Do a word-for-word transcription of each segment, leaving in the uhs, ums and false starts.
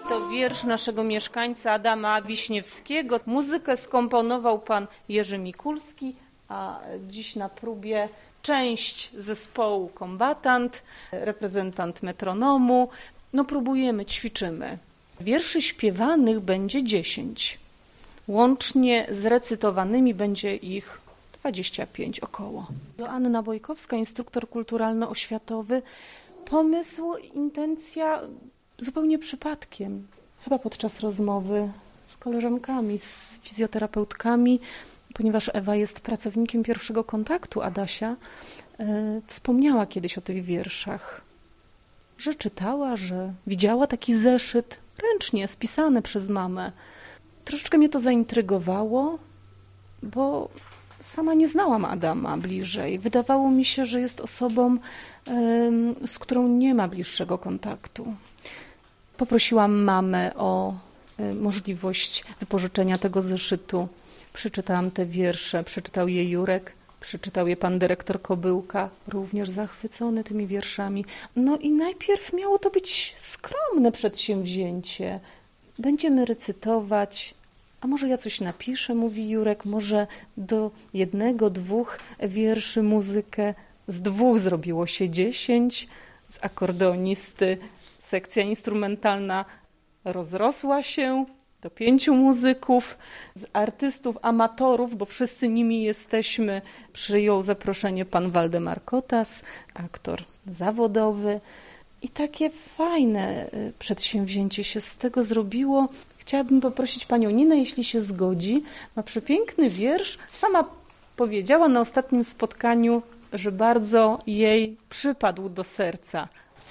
To wiersz naszego mieszkańca Adama Wiśniewskiego. Muzykę skomponował pan Jerzy Mikulski, a dziś na próbie część zespołu Kombatant, reprezentant metronomu. No próbujemy, ćwiczymy. Wierszy śpiewanych będzie dziesięć. Łącznie z recytowanymi będzie ich dwadzieścia pięć około. Joanna Bojkowska, instruktor kulturalno-oświatowy. Pomysł, intencja zupełnie przypadkiem. Chyba podczas rozmowy z koleżankami, z fizjoterapeutkami, ponieważ Ewa jest pracownikiem pierwszego kontaktu Adasia, e, wspomniała kiedyś o tych wierszach, że czytała, że widziała taki zeszyt ręcznie spisany przez mamę. Troszeczkę mnie to zaintrygowało, bo sama nie znałam Adama bliżej. Wydawało mi się, że jest osobą, e, z którą nie ma bliższego kontaktu. Poprosiłam mamę o e, możliwość wypożyczenia tego zeszytu. Przeczytałam te wiersze, przeczytał je Jurek, przeczytał je pan dyrektor Kobyłka, również zachwycony tymi wierszami. No i najpierw miało to być skromne przedsięwzięcie. Będziemy recytować, a może ja coś napiszę, mówi Jurek, może do jednego, dwóch wierszy muzykę. Z dwóch zrobiło się dziesięć, z akordeonisty sekcja instrumentalna rozrosła się do pięciu muzyków, z artystów, amatorów, bo wszyscy nimi jesteśmy, przyjął zaproszenie pan Waldemar Kotas, aktor zawodowy. I takie fajne przedsięwzięcie się z tego zrobiło. Chciałabym poprosić panią Ninę, jeśli się zgodzi. Ma przepiękny wiersz. Sama powiedziała na ostatnim spotkaniu, że bardzo jej przypadł do serca.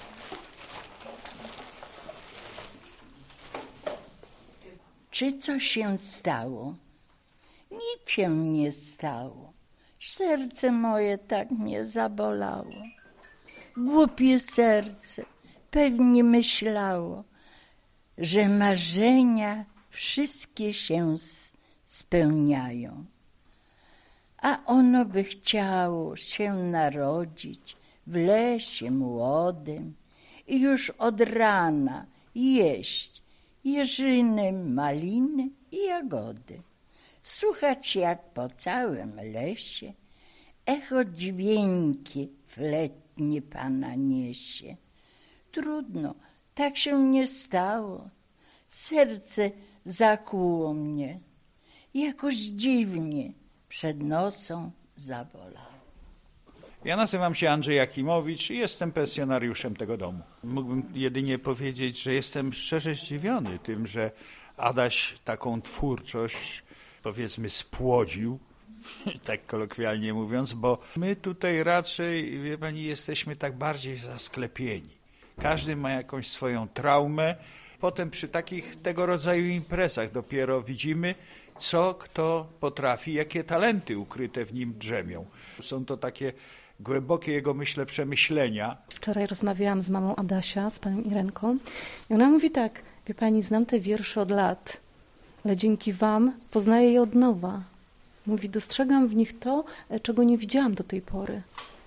Czy co się stało? Nic się nie stało. Serce moje tak mnie zabolało. Głupie serce pewnie myślało, że marzenia wszystkie się spełniają. A ono by chciało się narodzić w lesie młodym i już od rana jeść jeżyny, maliny i jagody. Słuchać, jak po całym lesie echo dźwięki fletnie pana niesie. Trudno, tak się nie stało. Serce zakłuło mnie. Jakoś dziwnie przed nosą zabolało. Ja nazywam się Andrzej Jakimowicz i jestem pensjonariuszem tego domu. Mógłbym jedynie powiedzieć, że jestem szczerze zdziwiony tym, że Adaś taką twórczość, powiedzmy, spłodził, tak kolokwialnie mówiąc, bo my tutaj raczej, wie pani, jesteśmy tak bardziej zasklepieni. Każdy ma jakąś swoją traumę. Potem przy takich tego rodzaju imprezach dopiero widzimy, co kto potrafi, jakie talenty ukryte w nim drzemią. Są to takie głębokie jego, myślę, przemyślenia. Wczoraj rozmawiałam z mamą Adasia, z panią Irenką i ona mówi tak, wie pani, znam te wiersze od lat, ale dzięki wam poznaję je od nowa. Mówi, dostrzegam w nich to, czego nie widziałam do tej pory.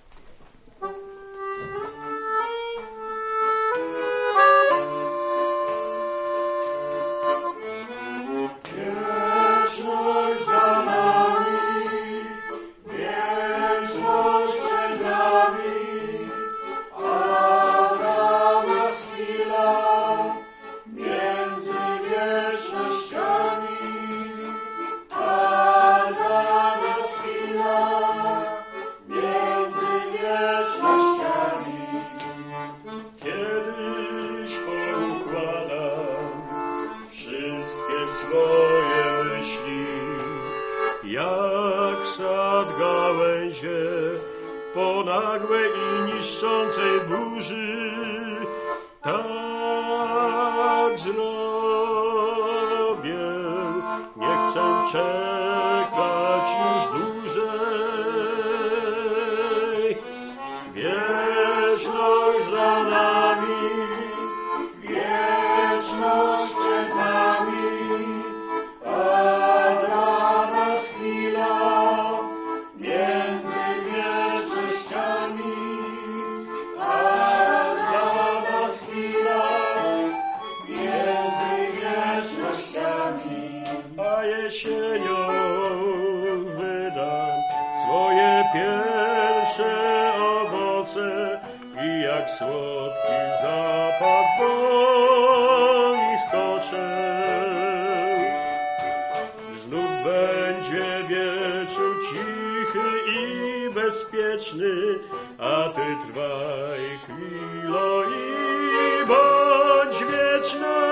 Po nagłej i niszczącej burzy tak zrobię. Nie chcę czekać już dłużej. Wieczność za nami, wieczność przed nami, a dla nas chwila między a dla nas chwila między jesienią wydam swoje pierwsze owoce i jak słodki zapach woli stoczę. Znów będzie wieczór cichy i bezpieczny, a ty trwaj chwilo i bądź wieczna.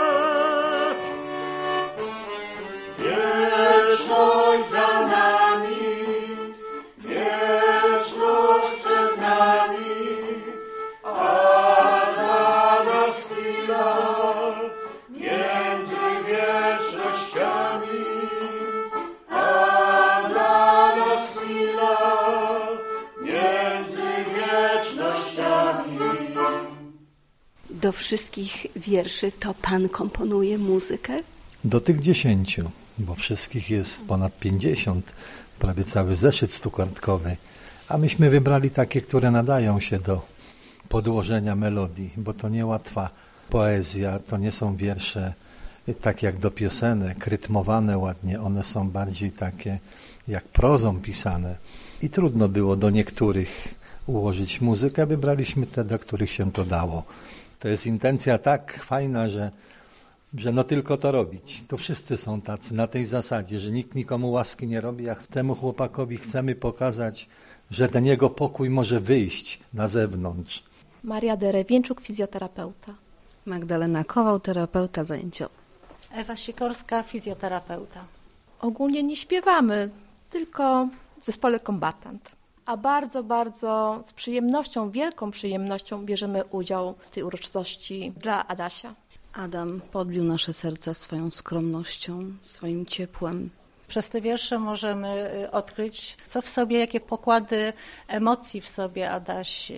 Wieczność za nami, wieczność przed nami, a dla nas chwila między wiecznościami, a dla nas chwila między wiecznościami. Do wszystkich wierszy to pan komponuje muzykę? Do tych dziesięciu, bo wszystkich jest ponad pięćdziesiąt, prawie cały zeszyt stukartkowy, a myśmy wybrali takie, które nadają się do podłożenia melodii, bo to niełatwa poezja, to nie są wiersze tak jak do piosenek, rytmowane ładnie, one są bardziej takie jak prozą pisane i trudno było do niektórych ułożyć muzykę, wybraliśmy te, do których się to dało. To jest intencja tak fajna, że że no tylko to robić. To wszyscy są tacy na tej zasadzie, że nikt nikomu łaski nie robi, a temu chłopakowi chcemy pokazać, że ten jego pokój może wyjść na zewnątrz. Maria Derewieńczuk, fizjoterapeuta. Magdalena Kowal, terapeuta zajęciowy. Ewa Sikorska, fizjoterapeuta. Ogólnie nie śpiewamy, tylko w zespole Kombatant. A bardzo, bardzo z przyjemnością, wielką przyjemnością bierzemy udział w tej uroczystości dla Adasia. Adam podbił nasze serca swoją skromnością, swoim ciepłem. Przez te wiersze możemy odkryć, co w sobie, jakie pokłady emocji w sobie Adaś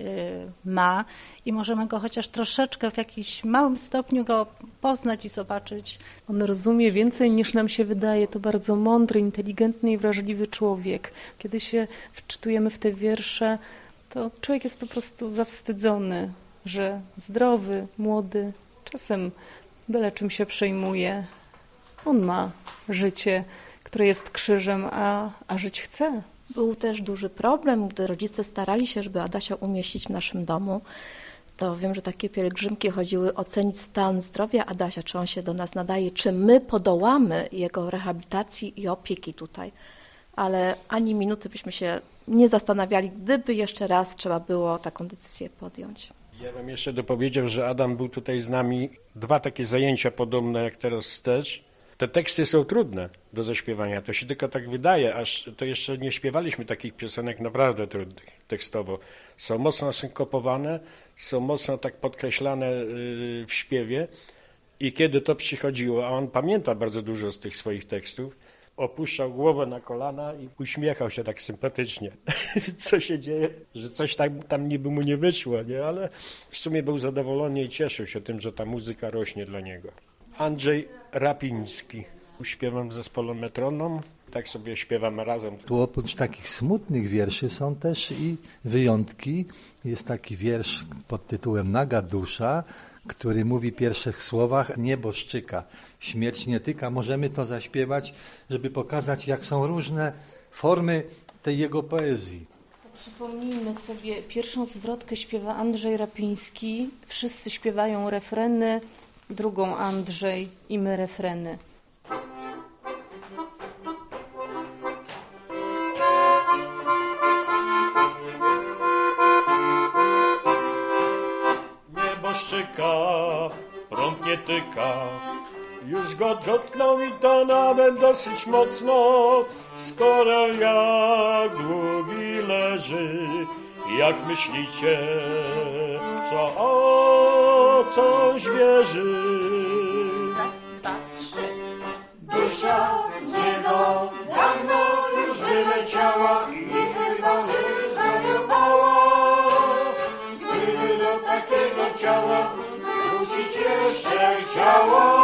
ma i możemy go chociaż troszeczkę w jakimś małym stopniu go poznać i zobaczyć. On rozumie więcej niż nam się wydaje. To bardzo mądry, inteligentny i wrażliwy człowiek. Kiedy się wczytujemy w te wiersze, to człowiek jest po prostu zawstydzony, że zdrowy, młody, czasem byle czym się przejmuje. On ma życie, które jest krzyżem, a, a żyć chce. Był też duży problem, gdy rodzice starali się, żeby Adasia umieścić w naszym domu. To wiem, że takie pielgrzymki chodziły ocenić stan zdrowia Adasia, czy on się do nas nadaje, czy my podołamy jego rehabilitacji i opieki tutaj. Ale ani minuty byśmy się nie zastanawiali, gdyby jeszcze raz trzeba było taką decyzję podjąć. Ja bym jeszcze dopowiedział, że Adam był tutaj z nami. Dwa takie zajęcia podobne jak teraz wstecz. Te teksty są trudne do zaśpiewania, to się tylko tak wydaje, aż to jeszcze nie śpiewaliśmy takich piosenek naprawdę trudnych tekstowo. Są mocno synkopowane, są mocno tak podkreślane w śpiewie i kiedy to przychodziło, a on pamięta bardzo dużo z tych swoich tekstów, opuszczał głowę na kolana i uśmiechał się tak sympatycznie. Co się dzieje, że coś tam, tam niby mu nie wyszło, nie? Ale w sumie był zadowolony i cieszył się tym, że ta muzyka rośnie dla niego. Andrzej Rapiński. Śpiewam w zespole Metronom, tak sobie śpiewamy razem. Tu oprócz takich smutnych wierszy są też i wyjątki. Jest taki wiersz pod tytułem Naga dusza, który mówi w pierwszych słowach: niebo szczyka, śmierć nie tyka. Możemy to zaśpiewać, żeby pokazać, jak są różne formy tej jego poezji. To przypomnijmy sobie, pierwszą zwrotkę śpiewa Andrzej Rapiński, wszyscy śpiewają refreny, drugą Andrzej i my refreny. Niebo szczyka, prąd nie tyka, już go dotknął i to nawet dosyć mocno. Skoro jak długi leży, jak myślicie, co o coś wierzy? Raz, dwa, trzy. Dusza z niego dawno już wyleciała i chyba nie zwariowała. Gdyby do takiego ciała wrócić jeszcze chciała.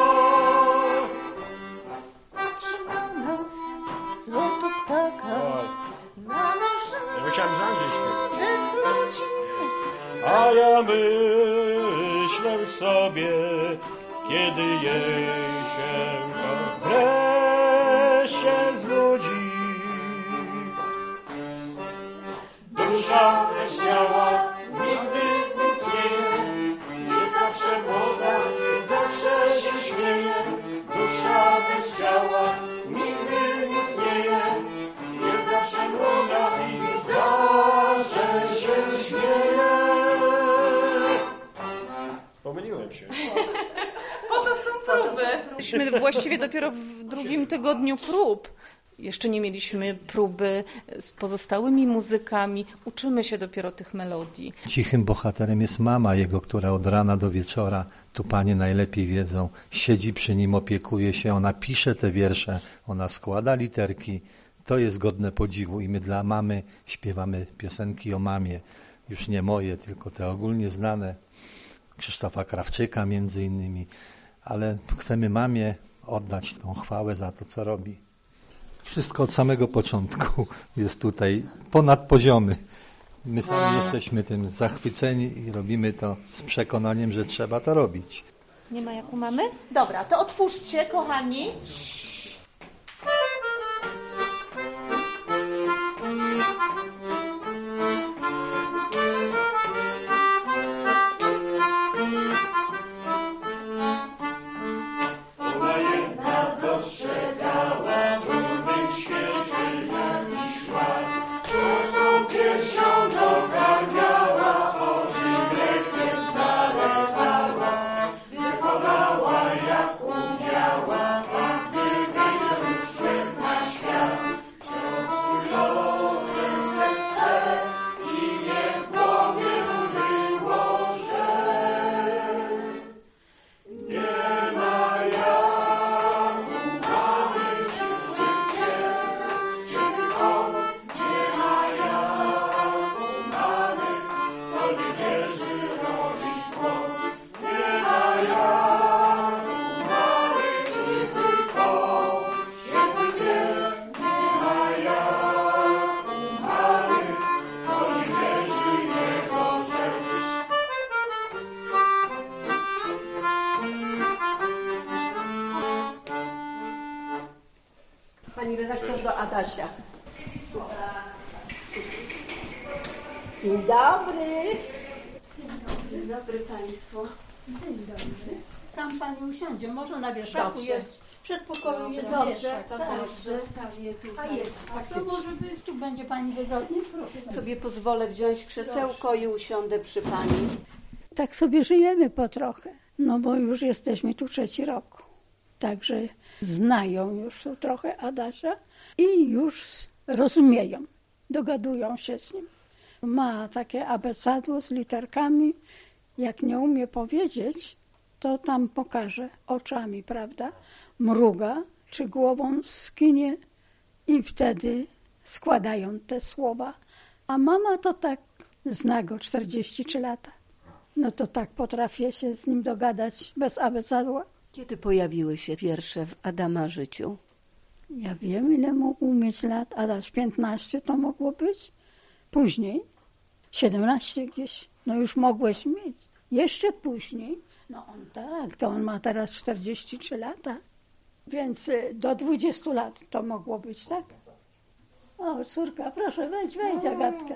Patrzy na nas z lotu ptaka, na nasze Ja chciałem, że Andrzej śpiewa. wywróci. A ja myślę sobie, kiedy jej się to Dusza bez ciała nigdy nic nie je, jest zawsze młoda, zawsze się śmieje. Dusza bez ciała nigdy nic nie je, jest zawsze młoda i zawsze się śmieje. Pomyliłem się. Po to są próby. Byliśmy właściwie dopiero w drugim tygodniu prób. Jeszcze nie mieliśmy próby z pozostałymi muzykami. Uczymy się dopiero tych melodii. Cichym bohaterem jest mama jego, która od rana do wieczora, tu panie najlepiej wiedzą, siedzi przy nim, opiekuje się, ona pisze te wiersze, ona składa literki. To jest godne podziwu i my dla mamy śpiewamy piosenki o mamie. Już nie moje, tylko te ogólnie znane. Krzysztofa Krawczyka między innymi. Ale chcemy mamie oddać tą chwałę za to, co robi. Wszystko od samego początku jest tutaj ponad poziomy. My sami jesteśmy tym zachwyceni i robimy to z przekonaniem, że trzeba to robić. Nie ma jak u mamy? Dobra, to otwórzcie, kochani. Ona jedna dostrzegała dumnych świeży jak i szła, prostą piersią dokarmiała, oczy mlekiem zalewała, wychowała jak umiała, a gdy wyjrzał już człowiek na świat, wziął swój los w ręce swe i nie w głowie mu było, że nie ma jak u mamy ciepły pies, ciepły dom, nie ma jak u mamy, to nie wierzy robi kłon. Nie ma jak u mamy ciepły dom, ciepły pies, nie ma jak u mamy, to nie wierzy jego rzecz. Pani redaktor do Adasia. Dzień dobry. Dzień dobry Państwu. Dzień dobry. Tam pani usiądzie, może na wieszaku Dobrze. jest, w przedpokoju jest Dobrze, dobrze. to Tak, też zostawię tutaj. a jest, a to może być, tu będzie pani wygodnie, proszę. Sobie pozwolę wziąć krzesełko i usiądę przy Pani. Tak sobie żyjemy po trochę, no bo już jesteśmy tu trzeci rok. Także znają już trochę Adasia i już rozumieją, dogadują się z nim. Ma takie abecadło z literkami, jak nie umie powiedzieć, to tam pokaże oczami, prawda? Mruga czy głową skinie i wtedy składają te słowa. A mama to tak, zna go czterdzieści trzy lata. No to tak potrafię się z nim dogadać bez abecadła. Kiedy pojawiły się wiersze w Adama życiu? Ja wiem, ile mógł mieć lat. Adaś piętnaście to mogło być. Później siedemnaście gdzieś. No już mogłeś mieć. Jeszcze później. No on tak, to on ma teraz czterdzieści trzy lata. Więc y, do dwudziestu lat to mogło być, tak? O, córka, proszę, wejdź, wejdź, Agatka.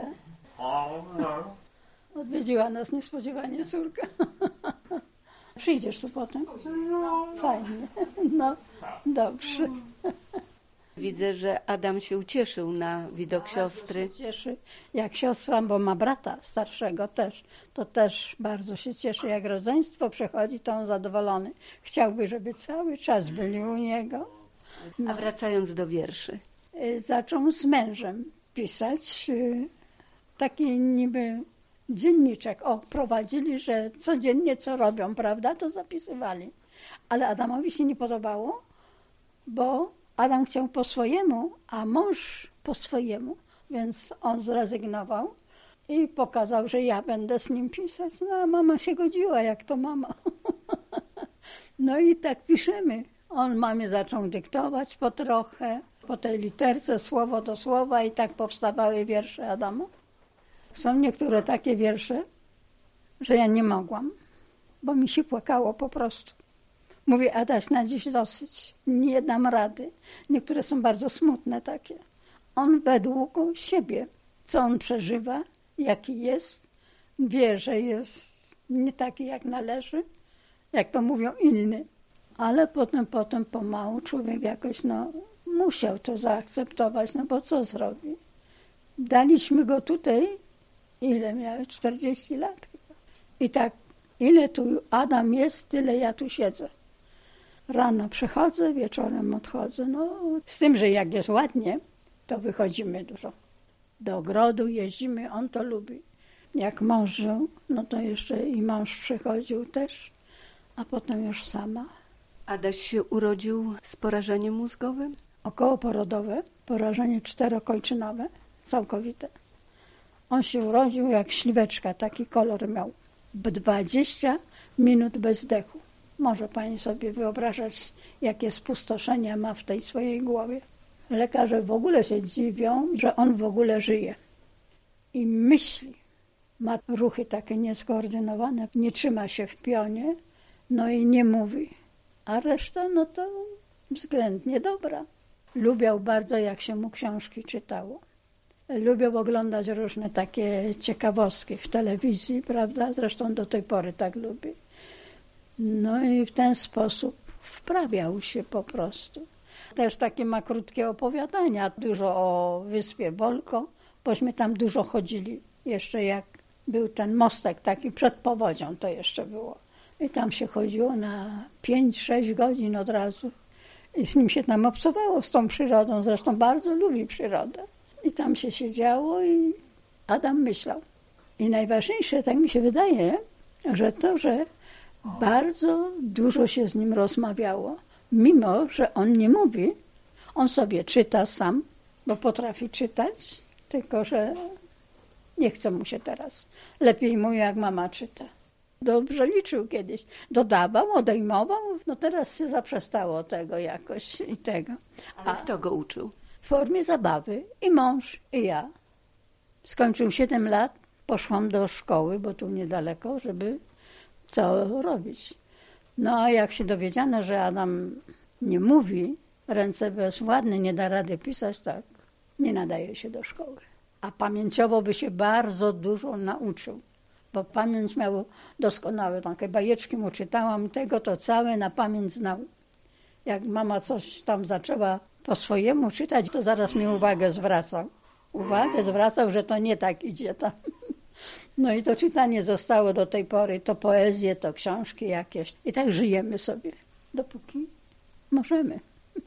Odwiedziła nas niespodziewanie córka. Przyjdziesz tu potem? Fajnie. No, dobrze. Widzę, że Adam się ucieszył na widok siostry. Się cieszy, jak siostra, bo ma brata starszego też, to też bardzo się cieszy. Jak rodzeństwo przychodzi, to on zadowolony. Chciałby, żeby cały czas byli u niego. A wracając do wierszy. Y, Zaczął z mężem pisać y, taki niby dzienniczek. O, prowadzili, że codziennie co robią, prawda, to zapisywali. Ale Adamowi się nie podobało, bo Adam chciał po swojemu, a mąż po swojemu, więc on zrezygnował i pokazał, że ja będę z nim pisać. No a mama się godziła, jak to mama. No i tak piszemy. On mamie zaczął dyktować po trochę, po tej literce, słowo do słowa i tak powstawały wiersze Adama. Są niektóre takie wiersze, że ja nie mogłam, bo mi się płakało po prostu. Mówię, Adaś, na dziś dosyć, nie dam rady. Niektóre są bardzo smutne takie. On według siebie, co on przeżywa, jaki jest, wie, że jest nie taki jak należy, jak to mówią inni. Ale potem, potem pomału człowiek jakoś no, musiał to zaakceptować, no bo co zrobi? Daliśmy go tutaj, ile miałem? czterdzieści lat chyba. I tak, ile tu Adam jest, tyle ja tu siedzę. Rano przychodzę, wieczorem odchodzę. No, z tym, że jak jest ładnie, to wychodzimy dużo. Do ogrodu jeździmy, on to lubi. Jak mąż żył, no to jeszcze i mąż przychodził też, a potem już sama. Adaś się urodził z porażeniem mózgowym? Okołoporodowe, porażenie czterokończynowe, całkowite. On się urodził jak śliweczka, taki kolor miał. dwadzieścia minut bez dechu. Może pani sobie wyobrażać, jakie spustoszenia ma w tej swojej głowie. Lekarze w ogóle się dziwią, że on w ogóle żyje. I myśli. Ma ruchy takie nieskoordynowane, nie trzyma się w pionie, no i nie mówi. A reszta, no to względnie dobra. Lubiał bardzo, jak się mu książki czytało. Lubiał oglądać różne takie ciekawostki w telewizji, prawda? Zresztą do tej pory tak lubi. No i w ten sposób wprawiał się po prostu. Też takie ma krótkie opowiadania, dużo o wyspie Bolko, bośmy tam dużo chodzili. Jeszcze jak był ten mostek taki przed powodzią, to jeszcze było. I tam się chodziło na pięć sześć godzin od razu. I z nim się tam obcowało, z tą przyrodą. Zresztą bardzo lubi przyrodę. I tam się siedziało i Adam myślał. I najważniejsze, tak mi się wydaje, że to, że bardzo dużo się z nim rozmawiało. Mimo, że on nie mówi, on sobie czyta sam, bo potrafi czytać, tylko że nie chce mu się teraz. Lepiej mu, jak mama czyta. Dobrze liczył kiedyś. Dodawał, odejmował, no teraz się zaprzestało tego jakoś i tego. A kto go uczył? W formie zabawy i mąż, i ja. Skończył siedem lat, poszłam do szkoły, bo tu niedaleko, żeby co robić. No a jak się dowiedziano, że Adam nie mówi, ręce bezwładne, nie da rady pisać, tak, nie nadaje się do szkoły. A pamięciowo by się bardzo dużo nauczył, bo pamięć miał doskonałe. Takie bajeczki mu czytałam, tego to całe na pamięć znał. Jak mama coś tam zaczęła po swojemu czytać, to zaraz mi uwagę zwracał. Uwagę zwracał, że to nie tak idzie tam. No i to czytanie zostało do tej pory, to poezje, to książki jakieś. I tak żyjemy sobie, dopóki możemy.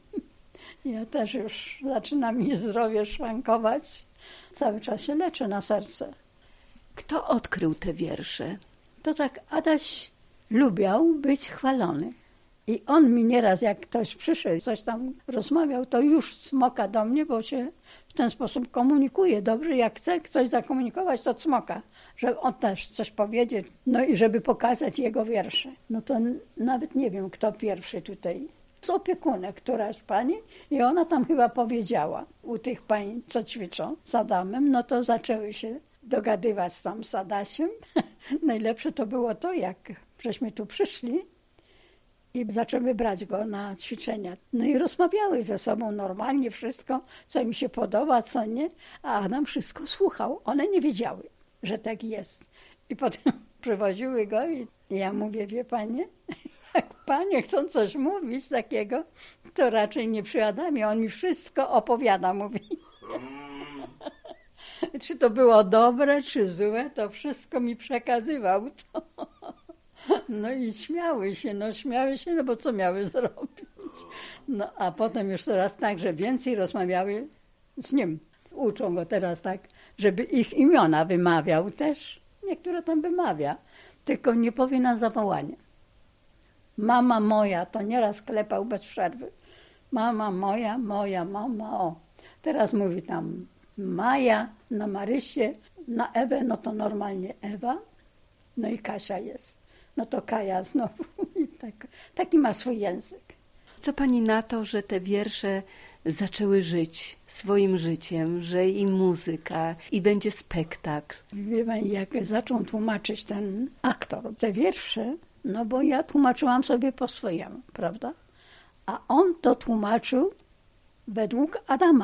Ja też już zaczyna mi zdrowie szwankować. Cały czas się leczę na serce. Kto odkrył te wiersze? To tak Adaś lubiał być chwalony. I on mi nieraz, jak ktoś przyszedł, coś tam rozmawiał, to już cmoka do mnie, bo się w ten sposób komunikuje dobrze. Jak chce coś zakomunikować, to cmoka, żeby on też coś powiedzieć, no i żeby pokazać jego wiersze. No to nawet nie wiem, kto pierwszy tutaj. Z opiekunek, któraś pani, i ona tam chyba powiedziała u tych pań, co ćwiczą z Adamem, no to zaczęły się dogadywać tam z Adasiem. Najlepsze to było to, jak żeśmy tu przyszli i zaczęły brać go na ćwiczenia. No i rozmawiały ze sobą normalnie wszystko, co mi się podoba, co nie, a Adam wszystko słuchał. One nie wiedziały, że tak jest. I potem przywoziły go i ja mówię, wie panie, jak panie chcą coś mówić takiego, to raczej nie przy Adamie. On mi wszystko opowiada, mówi. Czy to było dobre, czy złe, to wszystko mi przekazywał. To. No i śmiały się, no śmiały się, no bo co miały zrobić? No a potem już coraz tak, że więcej rozmawiały z nim. Uczą go teraz tak, żeby ich imiona wymawiał też. Niektóre tam wymawia, tylko nie powie na zawołanie. Mama moja, to nieraz klepał bez przerwy. Mama moja, moja mama, o. Teraz mówi tam Maja, na Marysię, na Ewę, no to normalnie Ewa. No i Kasia jest. No to Kaja znowu. I tak, taki ma swój język. Co pani na to, że te wiersze zaczęły żyć swoim życiem, że i muzyka, i będzie spektakl? Wie pani, jak zaczął tłumaczyć ten aktor te wiersze, no bo ja tłumaczyłam sobie po swojemu, prawda? A on to tłumaczył według Adama.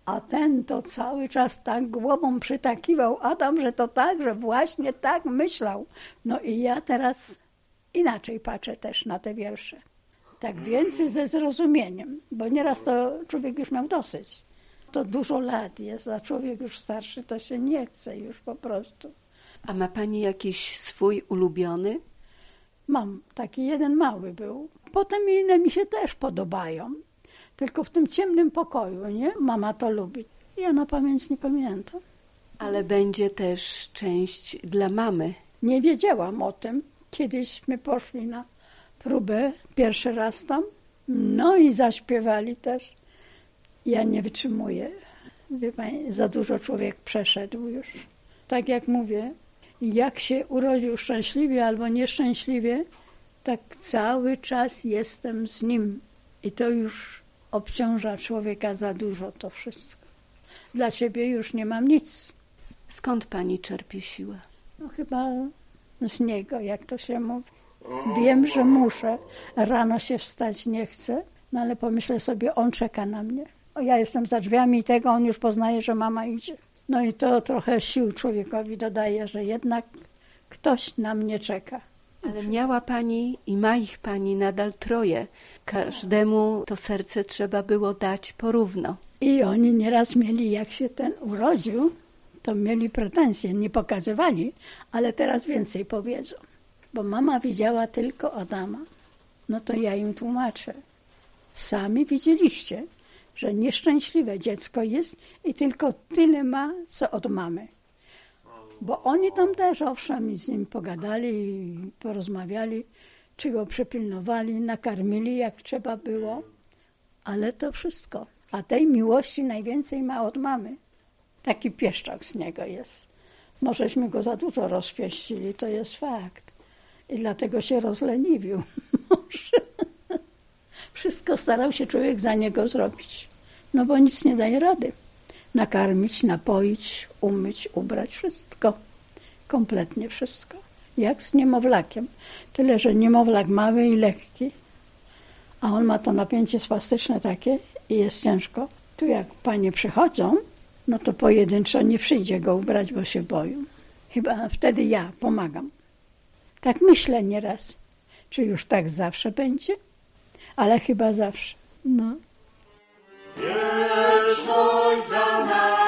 A ten to cały czas tak głową przytakiwał, Adam, że to tak, że właśnie tak myślał. No i ja teraz inaczej patrzę też na te wiersze. Tak więcej ze zrozumieniem, bo nieraz to człowiek już miał dosyć. To dużo lat jest, a człowiek już starszy, to się nie chce już po prostu. A ma pani jakiś swój ulubiony? Mam, taki jeden mały był. Potem inne mi się też podobają. Tylko w tym ciemnym pokoju, nie? Mama to lubi. Ja na pamięć nie pamiętam. Ale będzie też część dla mamy. Nie wiedziałam o tym. Kiedyśmy poszli na próbę, pierwszy raz tam. No i zaśpiewali też. Ja nie wytrzymuję. Wie pani, za dużo człowiek przeszedł już. Tak jak mówię, jak się urodził szczęśliwie albo nieszczęśliwie, tak cały czas jestem z nim. I to już obciąża człowieka za dużo to wszystko. Dla siebie już nie mam nic. Skąd pani czerpie siłę? No chyba z niego, jak to się mówi. Wiem, że muszę. Rano się wstać nie chcę, no ale pomyślę sobie, on czeka na mnie. O, ja jestem za drzwiami tego, on już poznaje, że mama idzie. No i to trochę sił człowiekowi dodaje, że jednak ktoś na mnie czeka. Ale miała pani i ma ich pani nadal troje. Każdemu to serce trzeba było dać porówno. I oni nieraz mieli, jak się ten urodził, to mieli pretensje, nie pokazywali, ale teraz więcej powiedzą. Bo mama widziała tylko Adama. No to ja im tłumaczę. Sami widzieliście, że nieszczęśliwe dziecko jest i tylko tyle ma, co od mamy. Bo oni tam też, owszem, z nim pogadali, porozmawiali, czy go przypilnowali, nakarmili jak trzeba było, ale to wszystko. A tej miłości najwięcej ma od mamy. Taki pieszczok z niego jest. Możeśmy go za dużo rozpieścili, to jest fakt. I dlatego się rozleniwił. Wszystko starał się człowiek za niego zrobić. No bo nic nie daje rady. Nakarmić, napoić, umyć, ubrać, wszystko. Kompletnie wszystko. Jak z niemowlakiem. Tyle, że niemowlak mały i lekki, a on ma to napięcie spastyczne takie i jest ciężko. Tu jak panie przychodzą, no to pojedynczo nie przyjdzie go ubrać, bo się boją. Chyba wtedy ja pomagam. Tak myślę nieraz. Czy już tak zawsze będzie? Ale chyba zawsze. No. Wieczność za nami.